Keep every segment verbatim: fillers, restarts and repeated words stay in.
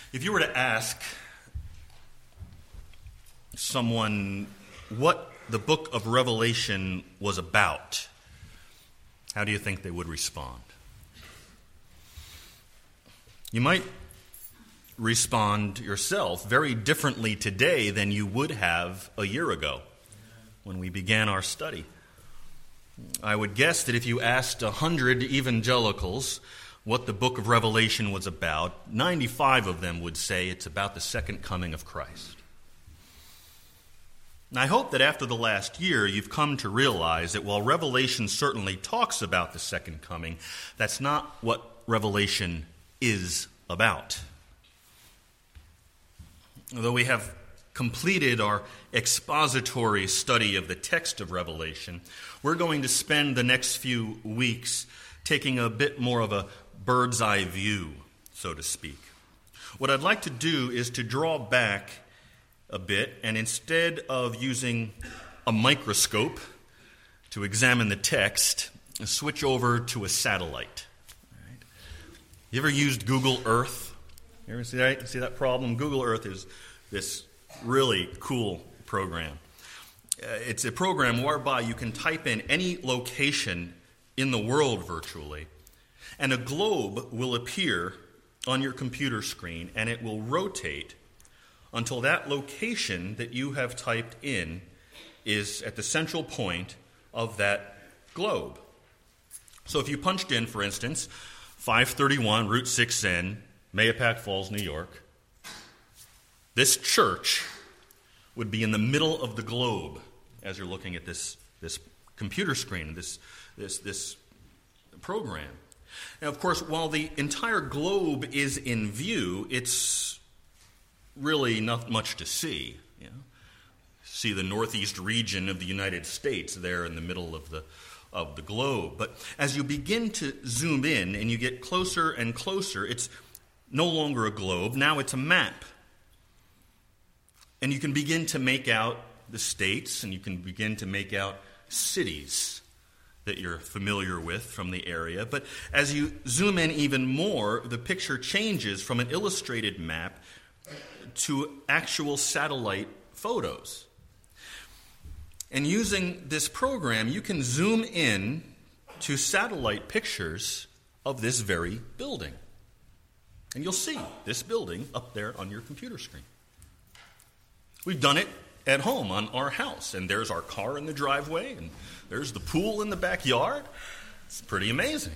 If you were to ask someone what the book of Revelation was about, how do you think they would respond? You might respond yourself very differently today than you would have a year ago when we began our study. I would guess that if you asked a hundred evangelicals what the book of Revelation was about, ninety-five of them would say it's about the second coming of Christ. And I hope that after the last year you've come to realize that while Revelation certainly talks about the second coming, that's not what Revelation is about. Although we have completed our expository study of the text of Revelation, we're going to spend the next few weeks taking a bit more of a bird's eye view, so to speak. What I'd like to do is to draw back a bit, and instead of using a microscope to examine the text, switch over to a satellite. All right. You ever used Google Earth? You ever see that, see that problem? Google Earth is this really cool program. Uh, it's a program whereby you can type in any location in the world virtually, and a globe will appear on your computer screen, and it will rotate until that location that you have typed in is at the central point of that globe. So if you punched in, for instance, five thirty-one Route six N, Mahopac Falls, New York, this church would be in the middle of the globe as you're looking at this, this computer screen, this, this, this program. Now, of course, while the entire globe is in view, it's really not much to see. You know? See the northeast region of the United States there in the middle of the of the globe. But as you begin to zoom in and you get closer and closer, it's no longer a globe. Now it's a map. And you can begin to make out the states, and you can begin to make out cities that you're familiar with from the area. But as you zoom in even more, the picture changes from an illustrated map to actual satellite photos. And using this program, you can zoom in to satellite pictures of this very building. And you'll see this building up there on your computer screen. We've done it at home on our house, and there's our car in the driveway, and there's the pool in the backyard. It's pretty amazing.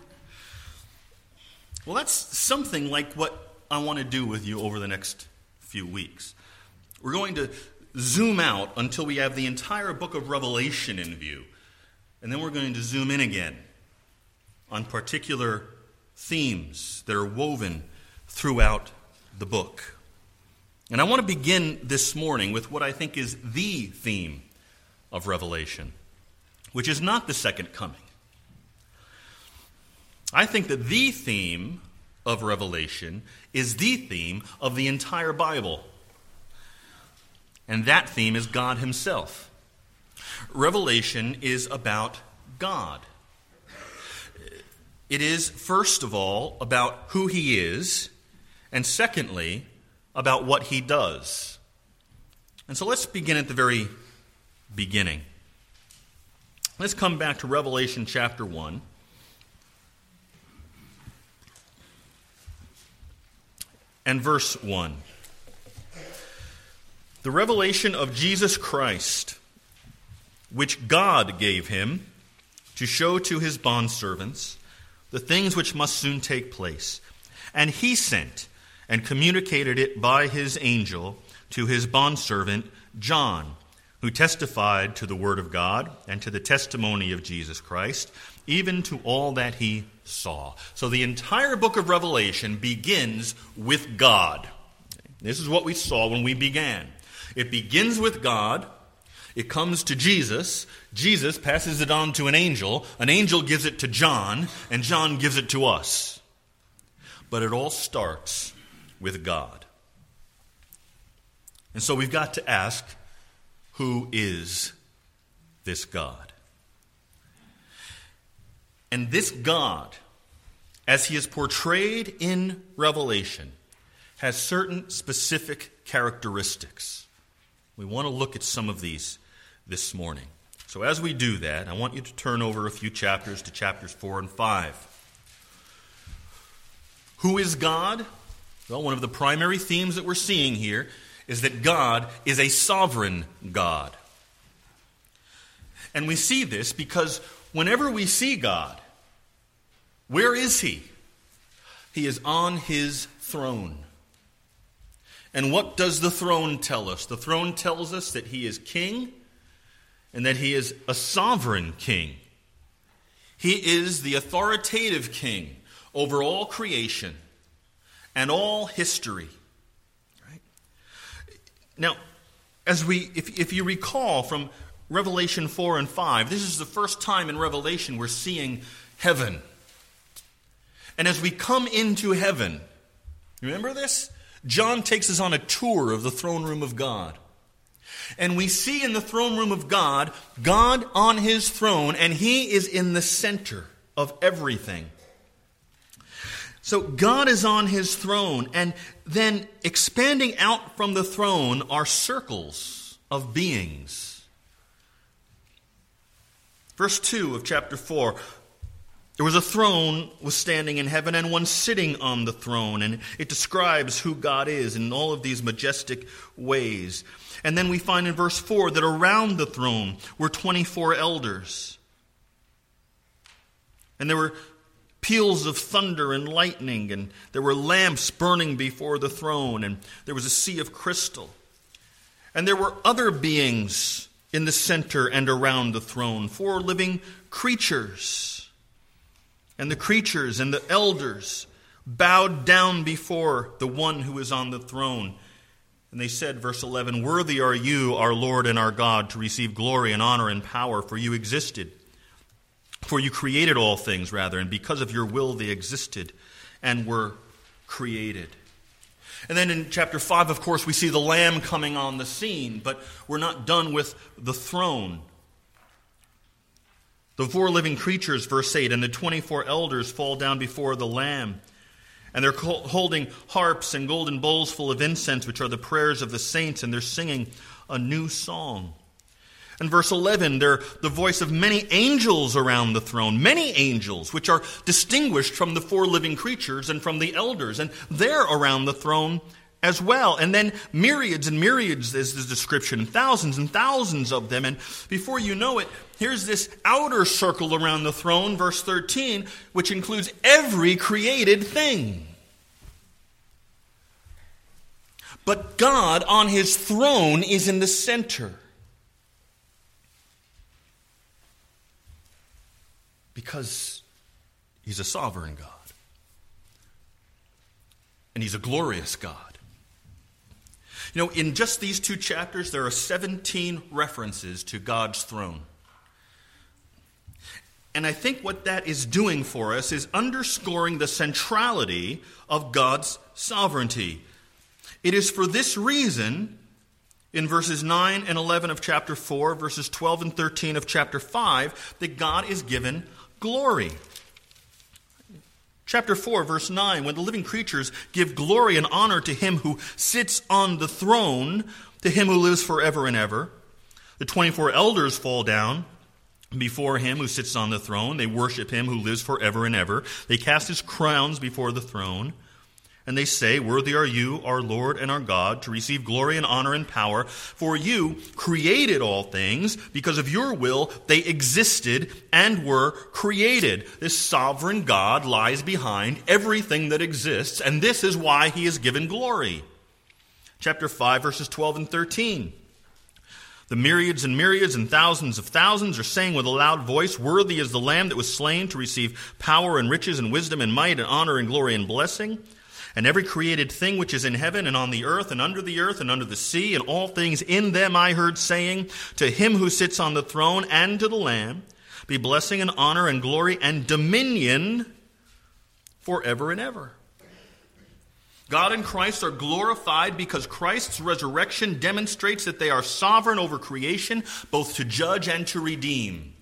Well, that's something like what I want to do with you over the next few weeks. We're going to zoom out until we have the entire book of Revelation in view, and then we're going to zoom in again on particular themes that are woven throughout the book. And I want to begin this morning with what I think is the theme of Revelation, which is not the second coming. I think that the theme of Revelation is the theme of the entire Bible. And that theme is God Himself. Revelation is about God. It is, first of all, about who He is, and secondly, about what He does. And so let's begin at the very beginning. Let's come back to Revelation chapter one. And verse one. The revelation of Jesus Christ, which God gave Him to show to His bondservants the things which must soon take place. And He sent and communicated it by His angel to His bondservant John, who testified to the word of God and to the testimony of Jesus Christ, even to all that he saw. So the entire book of Revelation begins with God. This is what we saw when we began. It begins with God. It comes to Jesus. Jesus passes it on to an angel. An angel gives it to John, and John gives it to us. But it all starts with God. And so we've got to ask, who is this God? And this God, as He is portrayed in Revelation, has certain specific characteristics. We want to look at some of these this morning. So as we do that, I want you to turn over a few chapters to chapters four and five. Who is God? Well, one of the primary themes that we're seeing here is that God is a sovereign God. And we see this because whenever we see God, where is He? He is on His throne. And what does the throne tell us? The throne tells us that He is king and that He is a sovereign king. He is the authoritative king over all creation and all history. Right? Now, as we, if, if you recall from Revelation four and five, this is the first time in Revelation we're seeing heaven. And as we come into heaven, remember this? John takes us on a tour of the throne room of God. And we see in the throne room of God, God on His throne, and He is in the center of everything. So God is on His throne, and then expanding out from the throne are circles of beings. Verse two of chapter four, there was a throne was standing in heaven and one sitting on the throne, and it describes who God is in all of these majestic ways. And then we find in verse four that around the throne were twenty-four elders. And there were peals of thunder and lightning, and there were lamps burning before the throne, and there was a sea of crystal. And there were other beings in the center and around the throne, four living creatures. And the creatures and the elders bowed down before the one who is on the throne. And they said, verse eleven, "Worthy are you, our Lord and our God, to receive glory and honor and power, for you existed. For you created all things, rather, and because of your will they existed and were created." And then in chapter five, of course, we see the Lamb coming on the scene, but we're not done with the throne. The four living creatures, verse eight, and the twenty-four elders fall down before the Lamb. And they're holding harps and golden bowls full of incense, which are the prayers of the saints, and they're singing a new song. And verse eleven, they're the voice of many angels around the throne, many angels, which are distinguished from the four living creatures and from the elders, and they're around the throne as well. And then myriads and myriads is the description, thousands and thousands of them. And before you know it, here's this outer circle around the throne, verse thirteen, which includes every created thing. But God on His throne is in the center. Because He's a sovereign God. And He's a glorious God. You know, in just these two chapters, there are seventeen references to God's throne. And I think what that is doing for us is underscoring the centrality of God's sovereignty. It is for this reason, in verses nine and eleven of chapter four, verses twelve and thirteen of chapter five, that God is given glory. Chapter four, verse nine, when the living creatures give glory and honor to Him who sits on the throne, to Him who lives forever and ever. The twenty-four elders fall down before Him who sits on the throne. They worship Him who lives forever and ever. They cast His crowns before the throne. And they say, "Worthy are you, our Lord and our God, to receive glory and honor and power. For you created all things. Because of your will, they existed and were created." This sovereign God lies behind everything that exists, and this is why He is given glory. Chapter five, verses twelve and thirteen. The myriads and myriads and thousands of thousands are saying with a loud voice, "Worthy is the Lamb that was slain to receive power and riches and wisdom and might and honor and glory and blessing." And every created thing which is in heaven and on the earth and under the earth and under the sea and all things in them I heard saying, "To Him who sits on the throne and to the Lamb be blessing and honor and glory and dominion forever and ever." God and Christ are glorified because Christ's resurrection demonstrates that they are sovereign over creation, both to judge and to redeem.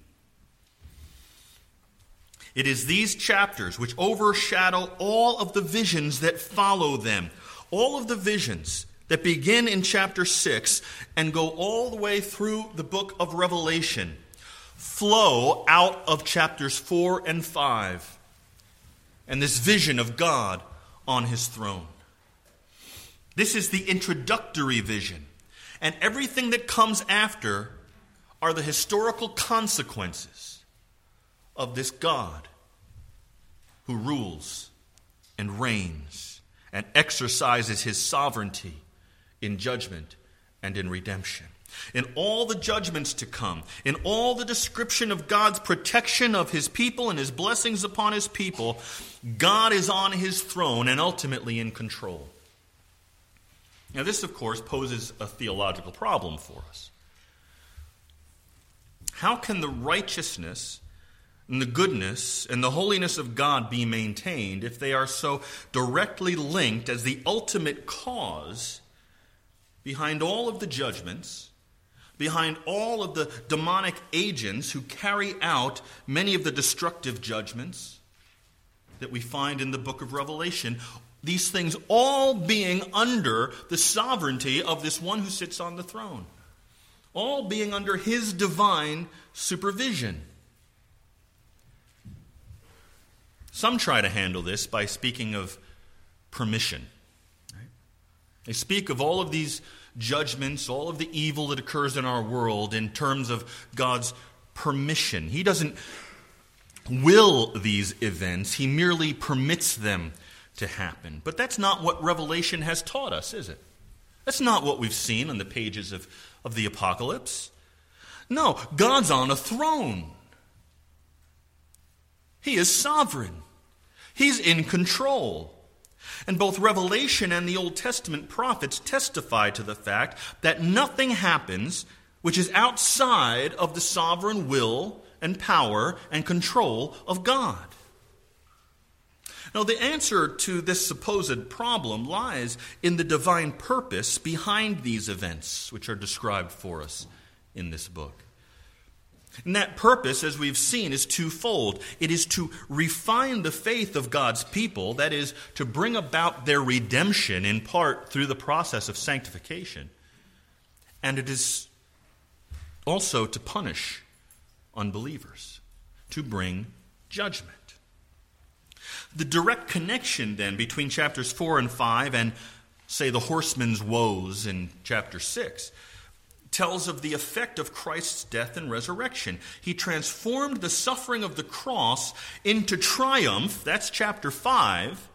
It is these chapters which overshadow all of the visions that follow them. All of the visions that begin in chapter six and go all the way through the book of Revelation flow out of chapters four and five and this vision of God on his throne. This is the introductory vision, and everything that comes after are the historical consequences of this God who rules and reigns and exercises his sovereignty in judgment and in redemption. In all the judgments to come, in all the description of God's protection of his people and his blessings upon his people, God is on his throne and ultimately in control. Now this, of course, poses a theological problem for us. How can the righteousness and the goodness and the holiness of God be maintained if they are so directly linked as the ultimate cause behind all of the judgments, behind all of the demonic agents who carry out many of the destructive judgments that we find in the book of Revelation, these things all being under the sovereignty of this one who sits on the throne, all being under his divine supervision? Some try to handle this by speaking of permission. Right? They speak of all of these judgments, all of the evil that occurs in our world in terms of God's permission. He doesn't will these events. He merely permits them to happen. But that's not what Revelation has taught us, is it? That's not what we've seen on the pages of, of the Apocalypse. No, God's on a throne. He is sovereign. He's in control. And both Revelation and the Old Testament prophets testify to the fact that nothing happens which is outside of the sovereign will and power and control of God. Now, the answer to this supposed problem lies in the divine purpose behind these events, which are described for us in this book. And that purpose, as we've seen, is twofold. It is to refine the faith of God's people, that is, to bring about their redemption in part through the process of sanctification. And it is also to punish unbelievers, to bring judgment. The direct connection, then, between chapters four and five and, say, the horseman's woes in chapter six tells of the effect of Christ's death and resurrection. He transformed the suffering of the cross into triumph. That's chapter five.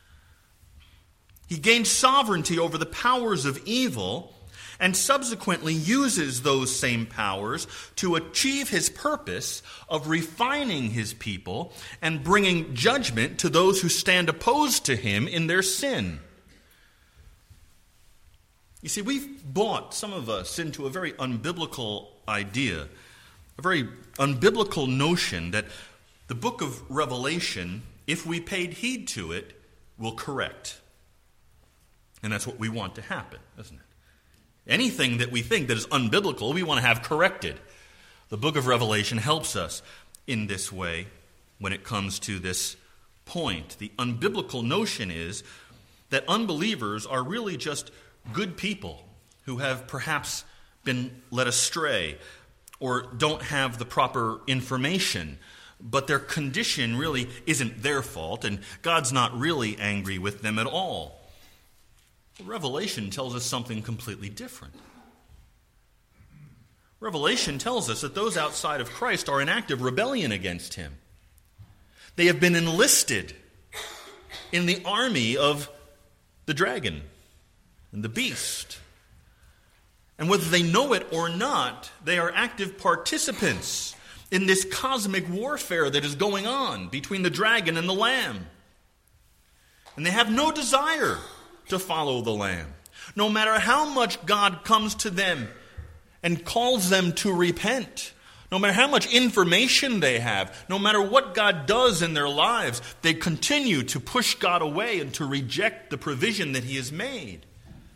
He gained sovereignty over the powers of evil and subsequently uses those same powers to achieve his purpose of refining his people and bringing judgment to those who stand opposed to him in their sin. You see, we've bought, some of us, into a very unbiblical idea, a very unbiblical notion that the book of Revelation, if we paid heed to it, will correct. And that's what we want to happen, isn't it? Anything that we think that is unbiblical, we want to have corrected. The book of Revelation helps us in this way when it comes to this point. The unbiblical notion is that unbelievers are really just good people who have perhaps been led astray or don't have the proper information, but their condition really isn't their fault, and God's not really angry with them at all. Revelation tells us something completely different. Revelation tells us that those outside of Christ are in active rebellion against him. They have been enlisted in the army of the dragon and the beast. And whether they know it or not, they are active participants in this cosmic warfare that is going on between the dragon and the lamb. And they have no desire to follow the lamb. No matter how much God comes to them and calls them to repent, no matter how much information they have, no matter what God does in their lives, they continue to push God away and to reject the provision that he has made.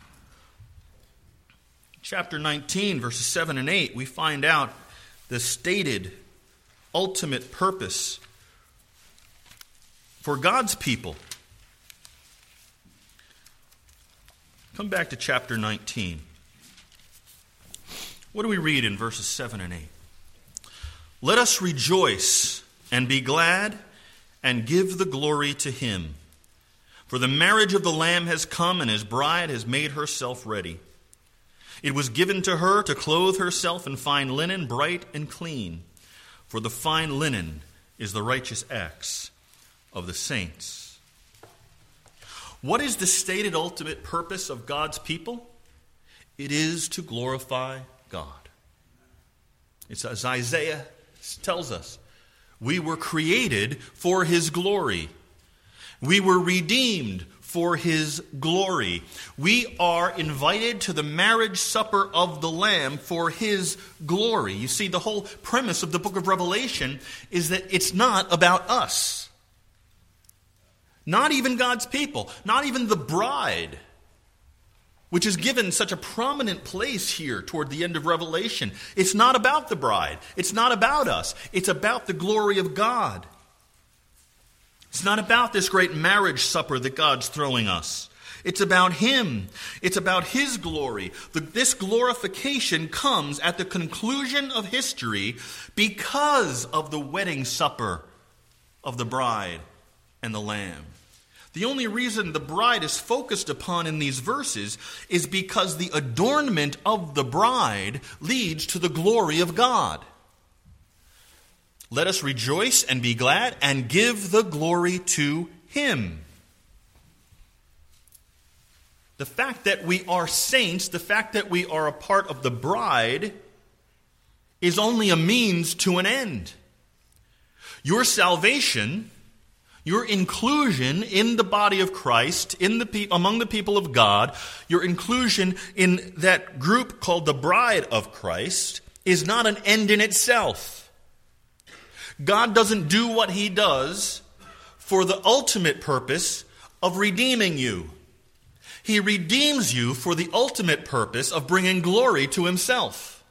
Chapter nineteen, verses seven and eight, we find out the stated ultimate purpose for God's people. Come back to chapter nineteen. What do we read in verses seven and eight? Let us rejoice and be glad and give the glory to him. For the marriage of the Lamb has come, and his bride has made herself ready. It was given to her to clothe herself in fine linen, bright and clean. For the fine linen is the righteous acts of the saints. What is the stated ultimate purpose of God's people? It is to glorify God. It's as Isaiah tells us. We were created for his glory. We were redeemed for his glory. We are invited to the marriage supper of the Lamb for his glory. You see, the whole premise of the book of Revelation is that it's not about us. Not even God's people. Not even the bride, which is given such a prominent place here toward the end of Revelation. It's not about the bride. It's not about us. It's about the glory of God. It's not about this great marriage supper that God's throwing us. It's about him. It's about his glory. The, this glorification comes at the conclusion of history because of the wedding supper of the bride and the Lamb. The only reason the bride is focused upon in these verses is because the adornment of the bride leads to the glory of God. Let us rejoice and be glad and give the glory to him. The fact that we are saints, the fact that we are a part of the bride, is only a means to an end. Your salvation, your inclusion in the body of Christ, in the pe- among the people of God, your inclusion in that group called the bride of Christ, is not an end in itself. God doesn't do what he does for the ultimate purpose of redeeming you. He redeems you for the ultimate purpose of bringing glory to himself.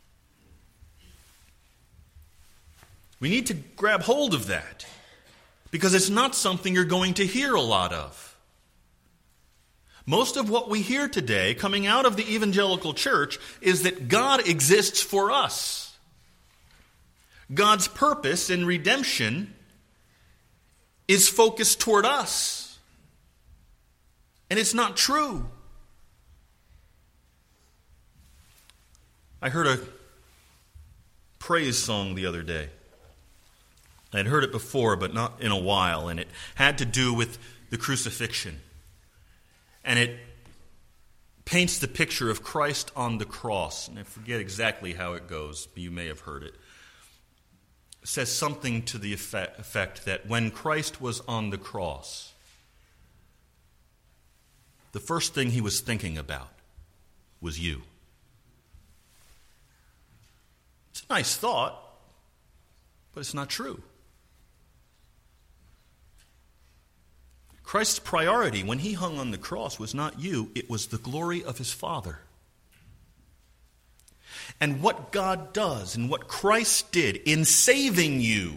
We need to grab hold of that, because it's not something you're going to hear a lot of. Most of what we hear today coming out of the evangelical church is that God exists for us. God's purpose in redemption is focused toward us. And it's not true. I heard a praise song the other day. I'd heard it before, but not in a while, and it had to do with the crucifixion. And it paints the picture of Christ on the cross. And I forget exactly how it goes, but you may have heard it. It says something to the effect, effect that when Christ was on the cross, the first thing he was thinking about was you. It's a nice thought, but it's not true. Christ's priority when he hung on the cross was not you, it was the glory of his Father. And what God does and what Christ did in saving you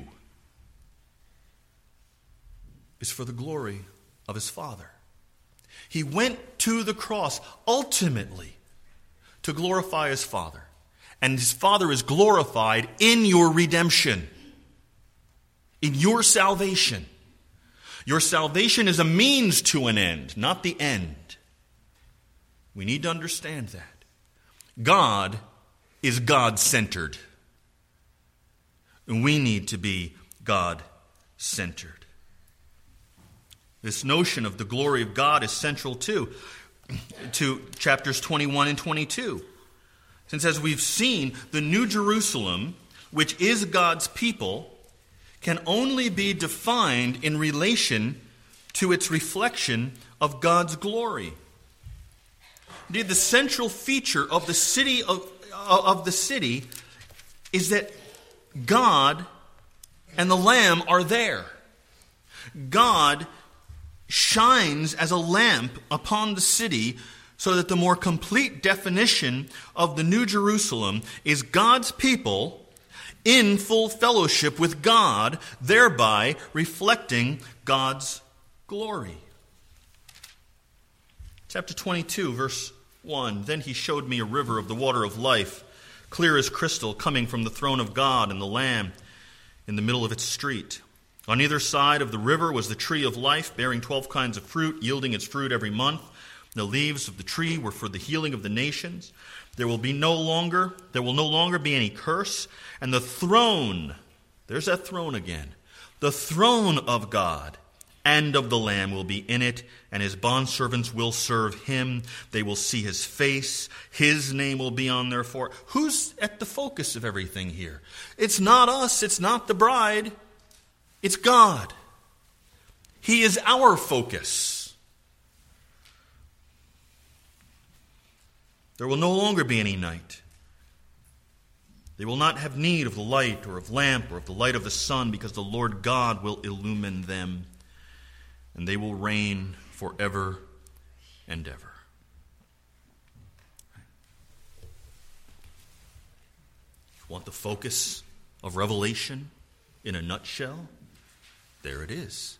is for the glory of his Father. He went to the cross ultimately to glorify his Father. And his Father is glorified in your redemption, in your salvation. Your salvation is a means to an end, not the end. We need to understand that. God is God-centered. And we need to be God-centered. This notion of the glory of God is central too to chapters twenty-one and twenty-two. Since as we've seen, the New Jerusalem, which is God's people, can only be defined in relation to its reflection of God's glory. Indeed, the central feature of the city of, of the city is that God and the Lamb are there. God shines as a lamp upon the city, so that the more complete definition of the New Jerusalem is God's people in full fellowship with God, thereby reflecting God's glory. Chapter twenty-two, verse one. Then he showed me a river of the water of life, clear as crystal, coming from the throne of God and the Lamb in the middle of its street. On either side of the river was the tree of life, bearing twelve kinds of fruit, yielding its fruit every month. The leaves of the tree were for the healing of the nations. There will be no longer, there will no longer be any curse, and the throne, there's that throne again, the throne of God and of the Lamb will be in it, and his bondservants will serve him. They will see his face. His name will be on their forehead. Who's at the focus of everything here? It's not us. It's not the bride. It's God. He is our focus. There will no longer be any night. They will not have need of the light or of lamp or of the light of the sun, because the Lord God will illumine them, and they will reign forever and ever. You want the focus of Revelation in a nutshell? There it is.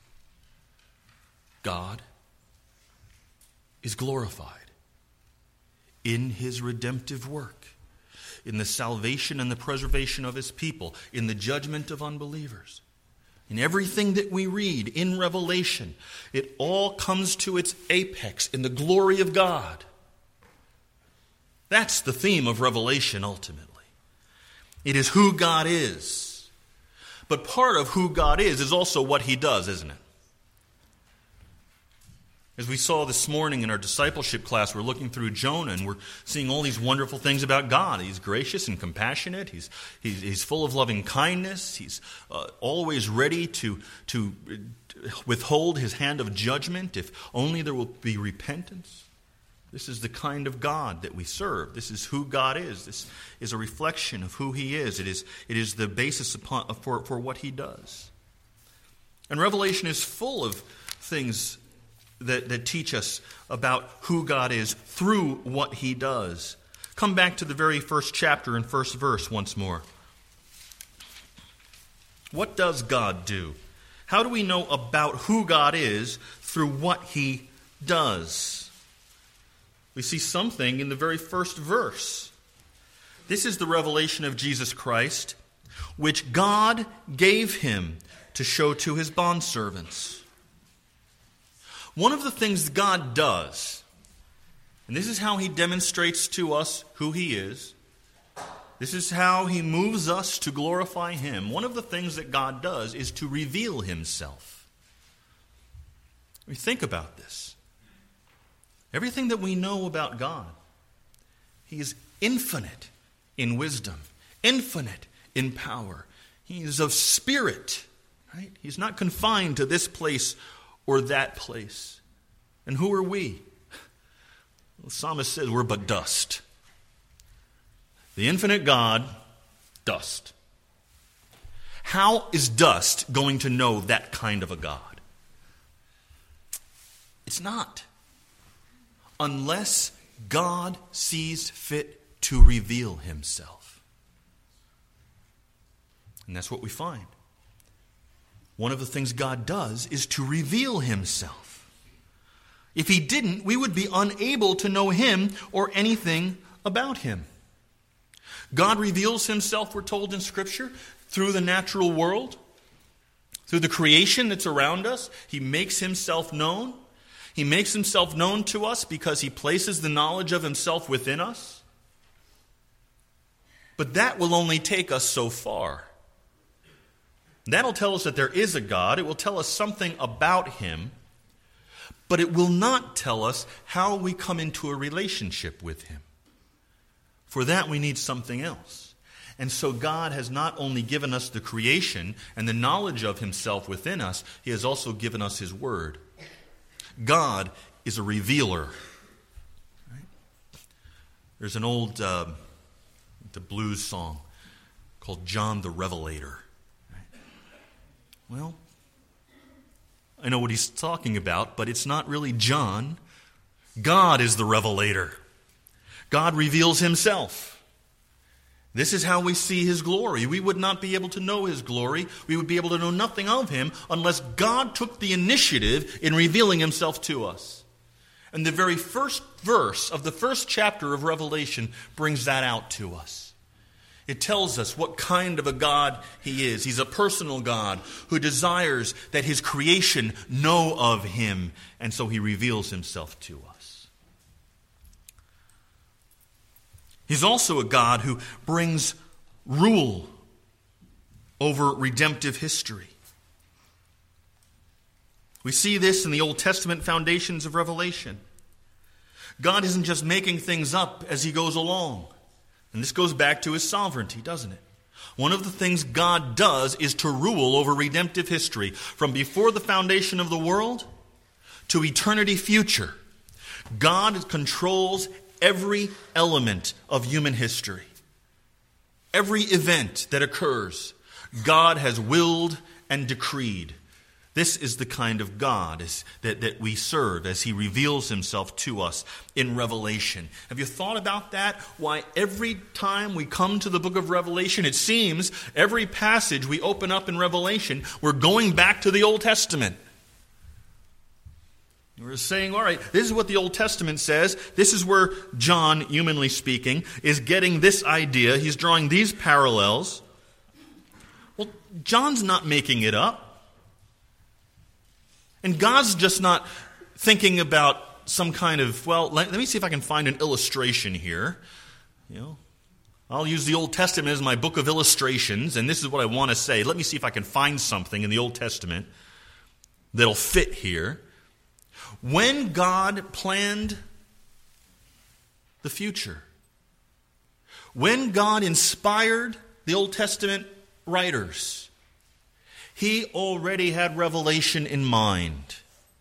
God is glorified in his redemptive work, in the salvation and the preservation of his people, in the judgment of unbelievers. In everything that we read in Revelation, it all comes to its apex in the glory of God. That's the theme of Revelation ultimately. It is who God is. But part of who God is is also what he does, isn't it? As we saw this morning in our discipleship class, we're looking through Jonah and we're seeing all these wonderful things about God. He's gracious and compassionate. He's, he's, he's full of loving kindness. He's uh, always ready to, to withhold his hand of judgment if only there will be repentance. This is the kind of God that we serve. This is who God is. This is a reflection of who he is. It is, it is the basis upon, for, for what he does. And Revelation is full of things That, that teach us about who God is through what he does. Come back to the very first chapter and first verse once more. What does God do? How do we know about who God is through what he does? We see something in the very first verse. This is the revelation of Jesus Christ, which God gave him to show to his bondservants. One of the things God does, and this is how he demonstrates to us who he is, this is how he moves us to glorify him. One of the things that God does is to reveal himself. We think about this. Everything that we know about God, he is infinite in wisdom, infinite in power. He is of spirit, right? He's not confined to this place or that place. And who are we? The psalmist says we're but dust. The infinite God, dust. How is dust going to know that kind of a God? It's not. Unless God sees fit to reveal himself. And that's what we find. One of the things God does is to reveal himself. If he didn't, we would be unable to know him or anything about him. God reveals himself, we're told in Scripture, through the natural world, through the creation that's around us. He makes himself known. He makes himself known to us because he places the knowledge of himself within us. But that will only take us so far. That'll tell us that there is a God. It will tell us something about him. But it will not tell us how we come into a relationship with him. For that we need something else. And so God has not only given us the creation and the knowledge of himself within us, he has also given us his word. God is a revealer. Right? There's an old uh, the blues song called John the Revelator. Well, I know what he's talking about, but it's not really John. God is the revelator. God reveals himself. This is how we see his glory. We would not be able to know his glory. We would be able to know nothing of him unless God took the initiative in revealing himself to us. And the very first verse of the first chapter of Revelation brings that out to us. It tells us what kind of a God he is. He's a personal God who desires that his creation know of him, and so he reveals himself to us. He's also a God who brings rule over redemptive history. We see this in the Old Testament foundations of Revelation. God isn't just making things up as he goes along. And this goes back to his sovereignty, doesn't it? One of the things God does is to rule over redemptive history from before the foundation of the world to eternity future. God controls every element of human history. Every event that occurs, God has willed and decreed. This is the kind of God that, that we serve as he reveals himself to us in Revelation. Have you thought about that? Why every time we come to the book of Revelation, it seems every passage we open up in Revelation, we're going back to the Old Testament. We're saying, all right, this is what the Old Testament says. This is where John, humanly speaking, is getting this idea. He's drawing these parallels. Well, John's not making it up. And God's just not thinking about some kind of, well, let, let me see if I can find an illustration here. You know, I'll use the Old Testament as my book of illustrations, and this is what I want to say. Let me see if I can find something in the Old Testament that'll fit here. When God planned the future, when God inspired the Old Testament writers, he already had revelation in mind.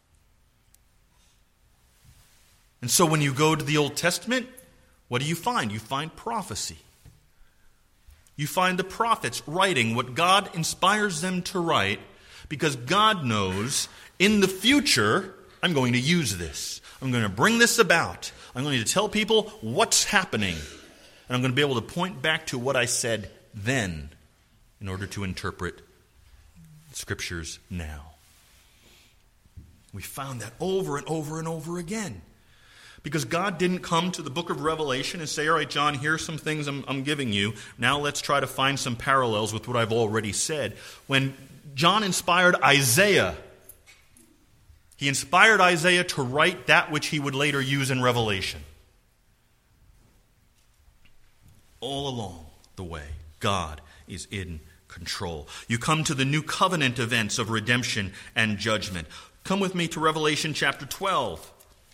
And so when you go to the Old Testament, what do you find? You find prophecy. You find the prophets writing what God inspires them to write, because God knows in the future, I'm going to use this. I'm going to bring this about. I'm going to tell people what's happening. And I'm going to be able to point back to what I said then in order to interpret Scriptures now. We found that over and over and over again. Because God didn't come to the book of Revelation and say, all right, John, here's some things I'm, I'm giving you. Now let's try to find some parallels with what I've already said. When John inspired Isaiah, he inspired Isaiah to write that which he would later use in Revelation. All along the way, God is in control. You come to the new covenant events of redemption and judgment. Come with me to Revelation chapter twelve.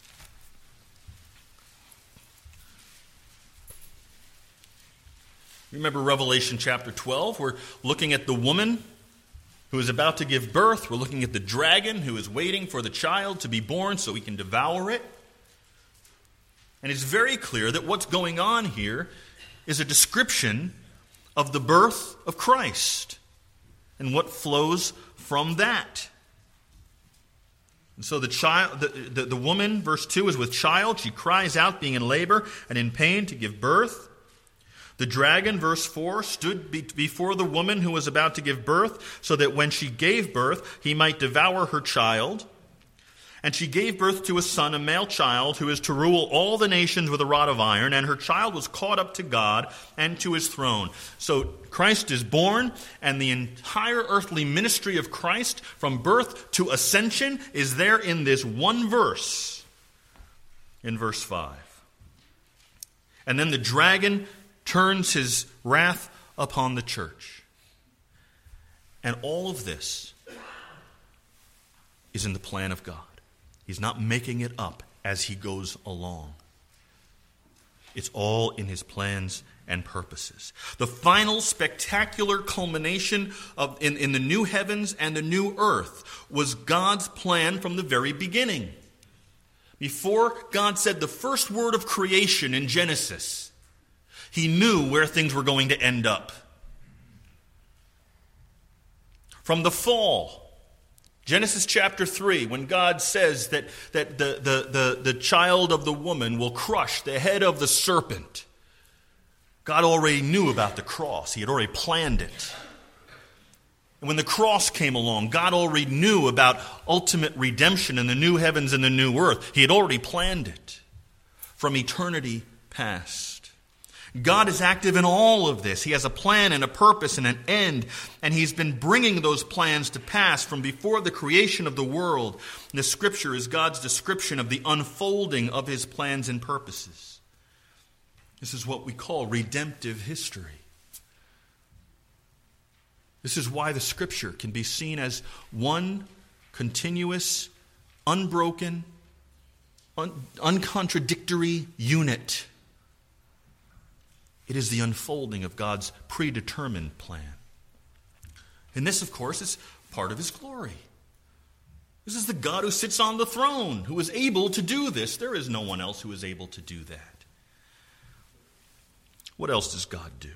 Remember Revelation chapter twelve? We're looking at the woman who is about to give birth. We're looking at the dragon who is waiting for the child to be born so he can devour it. And it's very clear that what's going on here is a description of the birth of Christ and what flows from that. And so the child, the, the, the woman, verse two, is with child. She cries out, being in labor and in pain to give birth. The dragon, verse four, stood be- before the woman who was about to give birth, so that when she gave birth, he might devour her child. And she gave birth to a son, a male child, who is to rule all the nations with a rod of iron, and her child was caught up to God and to his throne. So Christ is born, and the entire earthly ministry of Christ, from birth to ascension, is there in this one verse, in verse five. And then the dragon turns his wrath upon the church. And all of this is in the plan of God. He's not making it up as he goes along. It's all in his plans and purposes. The final spectacular culmination of in, in the new heavens and the new earth was God's plan from the very beginning. Before God said the first word of creation in Genesis, he knew where things were going to end up. From the fall, Genesis chapter three, when God says that, that the, the, the, the child of the woman will crush the head of the serpent, God already knew about the cross. He had already planned it. And when the cross came along, God already knew about ultimate redemption in the new heavens and the new earth. He had already planned it from eternity past. God is active in all of this. He has a plan and a purpose and an end, and He's been bringing those plans to pass from before the creation of the world. And the Scripture is God's description of the unfolding of His plans and purposes. This is what we call redemptive history. This is why the Scripture can be seen as one continuous, unbroken, un- uncontradictory unit. It is the unfolding of God's predetermined plan. And this, of course, is part of His glory. This is the God who sits on the throne, who is able to do this. There is no one else who is able to do that. What else does God do?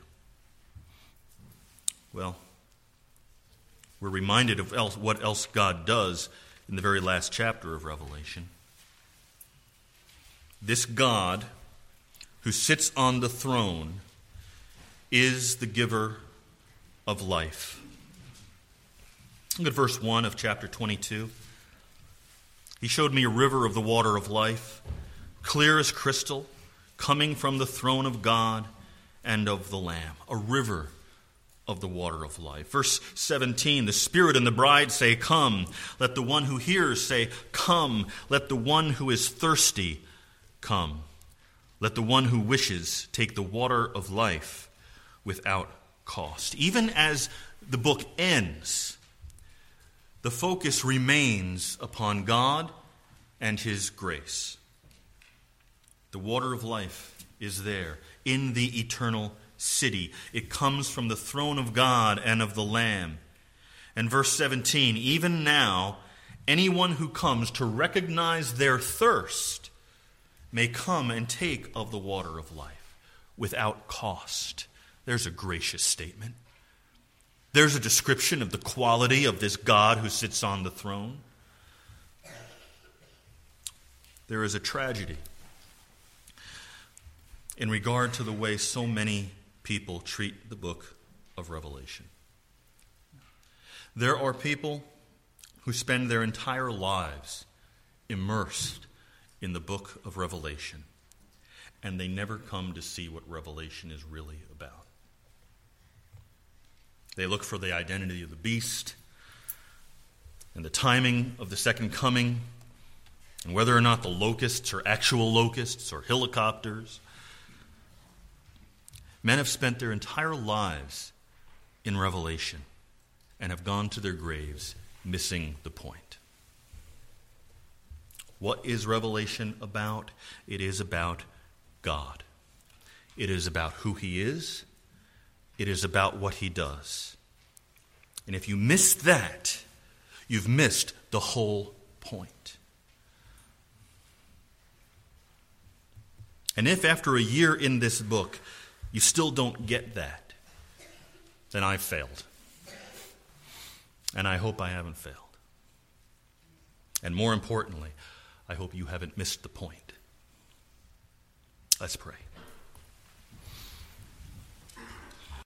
Well, we're reminded of else, what else God does in the very last chapter of Revelation. This God who sits on the throne is the giver of life. Look at verse one of chapter twenty-two. He showed me a river of the water of life, clear as crystal, coming from the throne of God and of the Lamb. A river of the water of life. Verse seventeen, the Spirit and the bride say, "Come." Let the one who hears say, "Come." Let the one who is thirsty come. Let the one who wishes take the water of life without cost. Even as the book ends, the focus remains upon God and His grace. The water of life is there in the eternal city. It comes from the throne of God and of the Lamb. And verse seventeen, even now, anyone who comes to recognize their thirst may come and take of the water of life without cost. There's a gracious statement. There's a description of the quality of this God who sits on the throne. There is a tragedy in regard to the way so many people treat the book of Revelation. There are people who spend their entire lives immersed in the book of Revelation, and they never come to see what Revelation is really about. They look for the identity of the beast and the timing of the second coming, and whether or not the locusts are actual locusts or helicopters. Men have spent their entire lives in Revelation and have gone to their graves missing the point. What is Revelation about? It is about God. It is about who He is. It is about what He does. And if you miss that, you've missed the whole point. And if after a year in this book you still don't get that, then I've failed. And I hope I haven't failed. And more importantly, I hope you haven't missed the point. Let's pray.